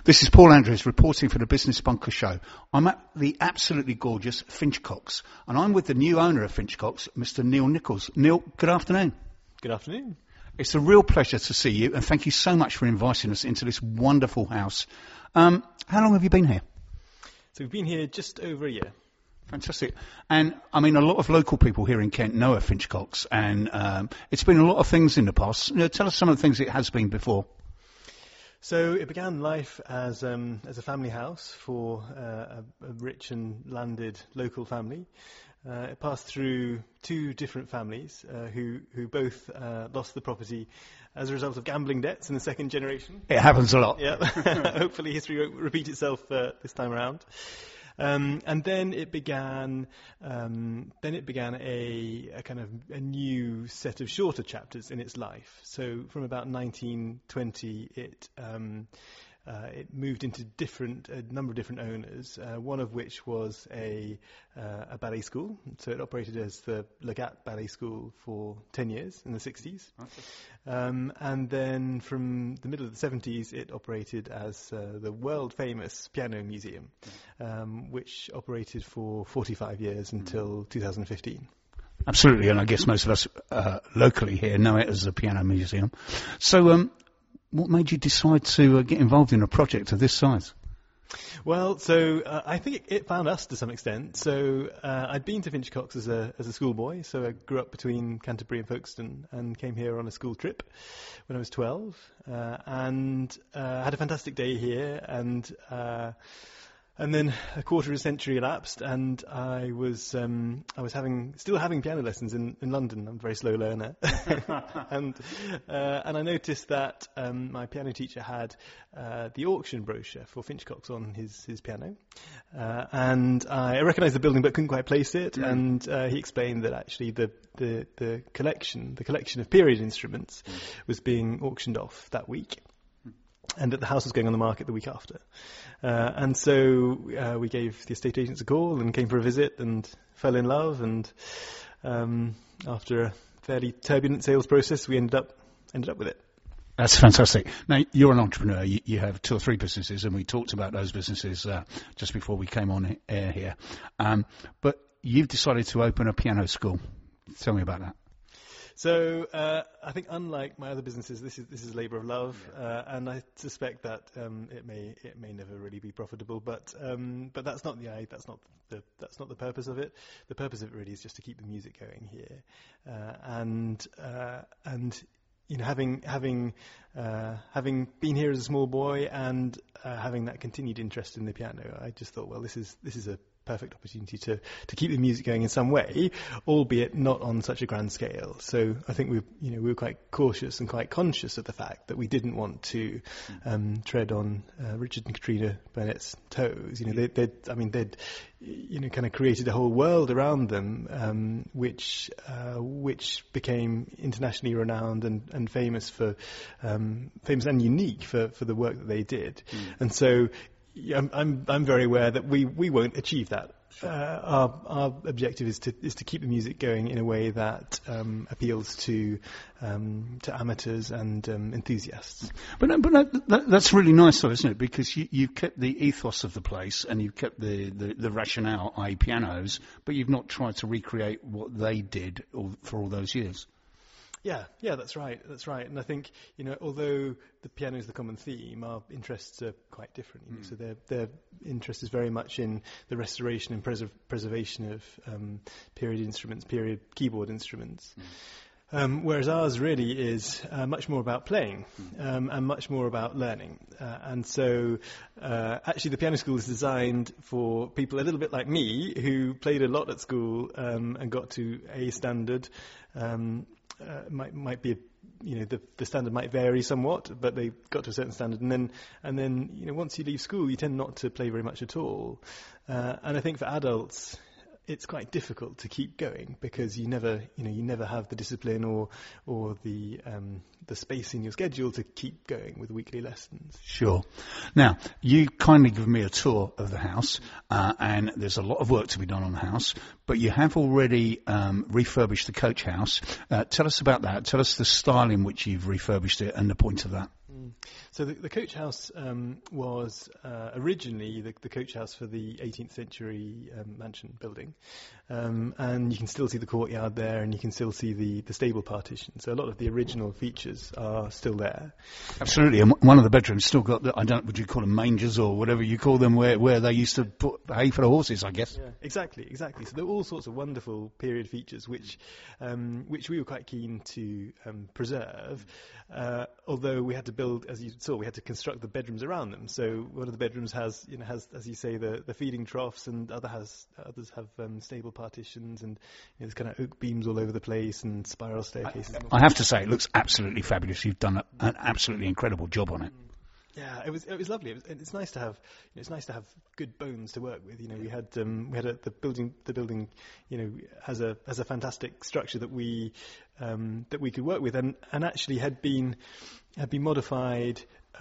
This is Paul Andrews reporting for the Business Bunker Show. I'm at the absolutely gorgeous Finchcocks, and I'm with the new owner of Finchcocks, Mr. Neil Nichols. Neil, good afternoon. Good afternoon. It's a real pleasure to see you, and thank you so much for inviting us into this wonderful house. How long have you been here? So we've been here just over a year. Fantastic. And, I mean, a lot of local people here in Kent know of Finchcocks, and it's been a lot of things in the past. You know, tell us some of the things it has been before. So it began life as a family house for a rich and landed local family. It passed through two different families who both lost the property as a result of gambling debts in the second generation. It happens a lot. Yeah. Hopefully history won't repeat itself this time around. And then it began a kind of a new set of shorter chapters in its life. So from about 1920, it moved into a number of different owners. One of which was a ballet school. So it operated as the Legat Ballet School for 10 years in the 60s. Okay. And then from the middle of the 70s, it operated as the world-famous Piano Museum, which operated for 45 years until 2015. Absolutely, and I guess most of us locally here know it as the Piano Museum. So, what made you decide to get involved in a project of this size? Well, so I think it found us to some extent. So I'd been to Finchcocks as a schoolboy. So I grew up between Canterbury and Folkestone and came here on a school trip when I was 12 and had a fantastic day here. And then a quarter of a century elapsed, and I was still having piano lessons in London. I'm a very slow learner, and I noticed that my piano teacher had the auction brochure for Finchcocks on his piano, and I recognised the building but couldn't quite place it. Mm. And he explained that actually the collection of period instruments was being auctioned off that week, and that the house was going on the market the week after. And so we gave the estate agents a call and came for a visit and fell in love. And after a fairly turbulent sales process, we ended up with it. That's fantastic. Now, you're an entrepreneur. You have 2 or 3 businesses, and we talked about those businesses just before we came on air here. But you've decided to open a piano school. Tell me about that. So I think, unlike my other businesses, this is a labour of love, and I suspect that it may never really be profitable. But that's not the purpose of it. The purpose of it really is just to keep the music going here, and you know, having been here as a small boy and having that continued interest in the piano, I just thought, well, this is a perfect opportunity to keep the music going in some way, albeit not on such a grand scale. So I think we were quite cautious and quite conscious of the fact that we didn't want to tread on Richard and Katrina Burnett's toes. You know, they'd kind of created a whole world around them, which became internationally renowned and famous and unique for the work that they did. And so I'm very aware that we won't achieve that. Our objective is to keep the music going in a way that appeals to amateurs and enthusiasts. But that's really nice, though, isn't it? Because you've kept the ethos of the place and you've kept the rationale, i.e. pianos, but you've not tried to recreate what they did for all those years. Yeah, that's right. And I think, although the piano is the common theme, our interests are quite different. So their interest is very much in the restoration and preservation of period instruments, period keyboard instruments. Whereas ours really is much more about playing and much more about learning. And so actually the piano school is designed for people a little bit like me who played a lot at school and got to A standard. Might be, the standard might vary somewhat, but they got to a certain standard, and then once you leave school, you tend not to play very much at all. And I think for adults, it's quite difficult to keep going because you never have the discipline or the space in your schedule to keep going with weekly lessons. Sure. Now, you kindly give me a tour of the house, and there's a lot of work to be done on the house, but you have already refurbished the coach house. Tell us about that. Tell us the style in which you've refurbished it and the point of that. So the coach house was originally the coach house for the 18th century mansion building, and you can still see the courtyard there, and you can still see the stable partition. So a lot of the original features are still there. Absolutely, and one of the bedrooms still got would you call them mangers or whatever you call them, where they used to put hay for the horses, I guess. Yeah, exactly. So there are all sorts of wonderful period features which we were quite keen to preserve. Although we had to build, as you saw, we had to construct the bedrooms around them. So one of the bedrooms has, as you say, the feeding troughs, and others have stable partitions, and there's kind of oak beams all over the place and spiral staircases. I have to say, it looks absolutely fabulous. You've done an absolutely incredible job on it. Yeah, it was lovely. It's nice to have good bones to work with. We had the building has a fantastic structure that we could work with, and actually had been modified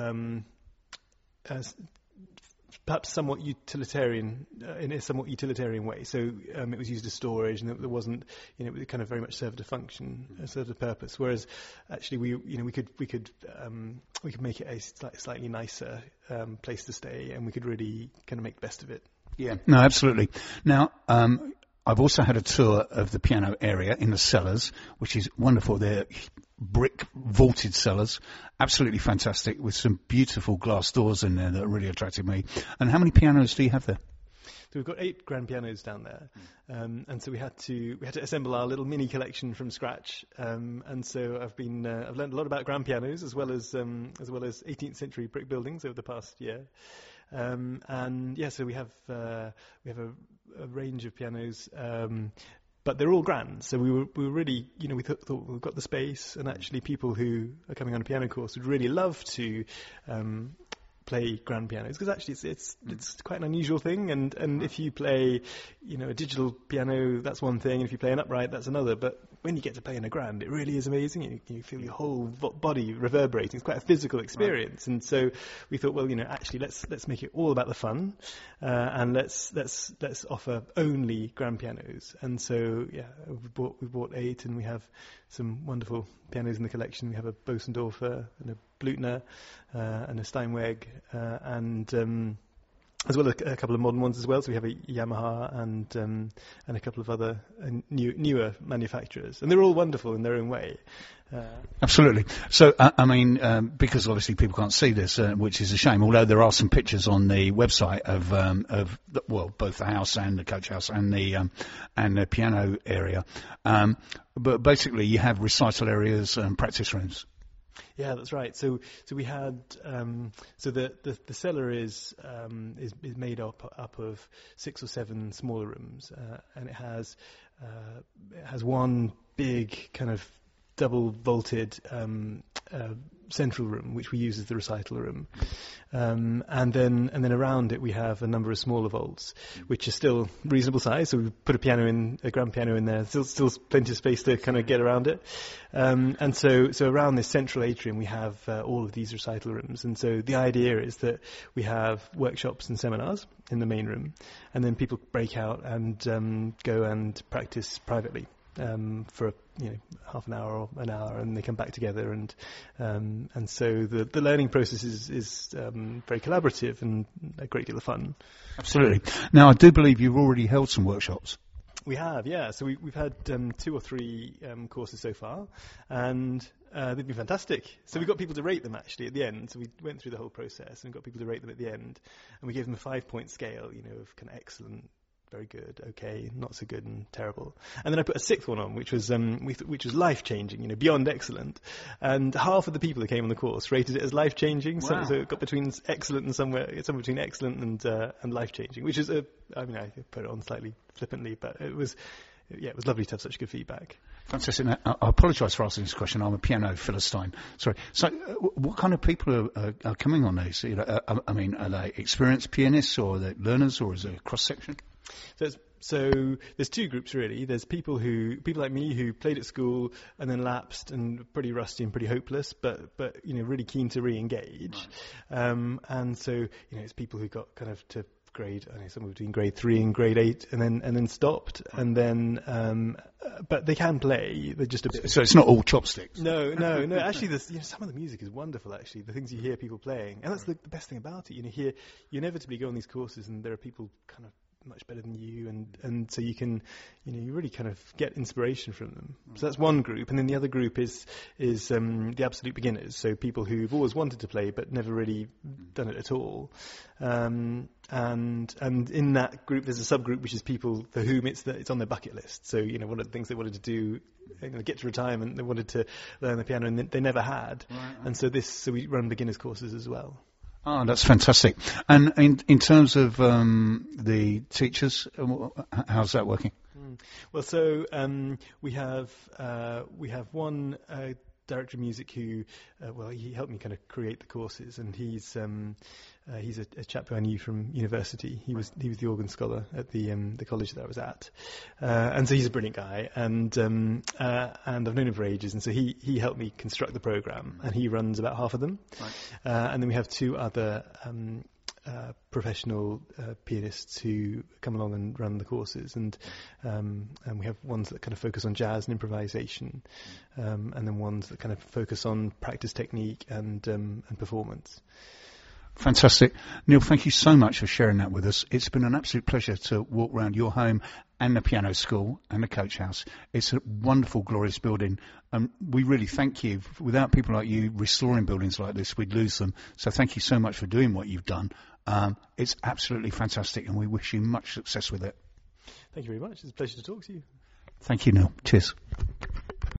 as perhaps somewhat utilitarian in a somewhat utilitarian way. So it was used as storage, and there wasn't, it kind of very much served a function, served a purpose. Whereas actually we could make it a slightly nicer place to stay, and we could really kind of make the best of it. Yeah, no, absolutely. Now, I've also had a tour of the piano area in the cellars, which is wonderful. They're brick vaulted cellars, absolutely fantastic, with some beautiful glass doors in there that really attracted me. And how many pianos do you have there? So we've got 8 grand pianos down there, and so we had to assemble our little mini collection from scratch. And so I've learned a lot about grand pianos as well as 18th century brick buildings over the past year. And yeah, so we have a range of pianos, but they're all grand. So we were really, we thought we've got the space, and actually people who are coming on a piano course would really love to play grand pianos, because actually it's quite an unusual thing. And if you play, a digital piano, that's one thing, and if you play an upright, that's another. But when you get to play in a grand, it really is amazing. You feel your whole body reverberating. It's quite a physical experience. Right. And so we thought, well, actually let's make it all about the fun, and let's offer only grand pianos. And so yeah, we bought 8, and we have some wonderful pianos in the collection. We have a Bosendorfer and a Blüthner and a Steinweg, and as well as a couple of modern ones as well. So we have a Yamaha and a couple of other newer manufacturers, and they're all wonderful in their own way. Absolutely. So because obviously people can't see this, which is a shame. Although there are some pictures on the website of both the house and the coach house and the piano area. But basically, you have recital areas and practice rooms. Yeah, that's right. So we had the cellar is made up of 6 or 7 smaller rooms, and it has one big kind of double vaulted central room, which we use as the recital room, and then around it we have a number of smaller vaults, which are still reasonable size. So we put a grand piano in there. Still plenty of space to kind of get around it, and so around this central atrium we have all of these recital rooms. And so the idea is that we have workshops and seminars in the main room, and then people break out and go and practice privately for half an hour or an hour, and they come back together, and so the learning process is very collaborative and a great deal of fun. Absolutely. Now, I do believe you've already held some workshops. We have, yeah. So we've had 2 or 3 courses so far, and they've been fantastic. So we got people to rate them actually at the end. So we went through the whole process and got people to rate them at the end, and we gave them a 5-point scale, of kind of excellent, very good, okay, not so good, and terrible. And then I put a 6th one on, which was life-changing, beyond excellent. And half of the people who came on the course rated it as life-changing. Wow. So it got between excellent and somewhere between excellent and life-changing, which is I put it on slightly flippantly, but it was lovely to have such good feedback. Fantastic. Now, I apologise for asking this question. I'm a piano philistine. Sorry. So, what kind of people are coming on these? Are they experienced pianists, or are they learners, or is it a cross section? So there's 2 groups really. There's people like me who played at school and then lapsed and pretty rusty and pretty hopeless, but really keen to re-engage. Right. And so it's people who got kind of to somewhere between grade 3 and grade 8, and then stopped, and then but they can play. They're just a bit. So it's not all chopsticks. No. Actually, some of the music is wonderful. Actually, the things you hear people playing, and that's the best thing about it. You inevitably go on these courses, and there are people kind of much better than you, and so you can, you really kind of get inspiration from them. So that's one group, and then the other group is the absolute beginners, so people who've always wanted to play but never really done it at all. And in that group there's a subgroup which is people for whom it's on their bucket list. So one of the things they wanted to do, get to retirement, they wanted to learn the piano and they never had. Right. And so we run beginners courses as well. Oh, that's fantastic. And in terms of the teachers, how's that working? Well, so we have one director of music who, he helped me kind of create the courses, and he's a chap who I knew from university. He was the organ scholar at the college that I was at, and so he's a brilliant guy, and I've known him for ages, and so he helped me construct the program, and he runs about half of them. Right. And then we have two other professional pianists who come along and run the courses, and we have ones that kind of focus on jazz and improvisation, and then ones that kind of focus on practice technique and performance. Fantastic. Neil, thank you so much for sharing that with us. It's been an absolute pleasure to walk around your home and the piano school and the coach house. It's a wonderful, glorious building. We really thank you. Without people like you restoring buildings like this, we'd lose them. So thank you so much for doing what you've done. It's absolutely fantastic, and we wish you much success with it. Thank you very much. It's a pleasure to talk to you. Thank you, Neil. Cheers.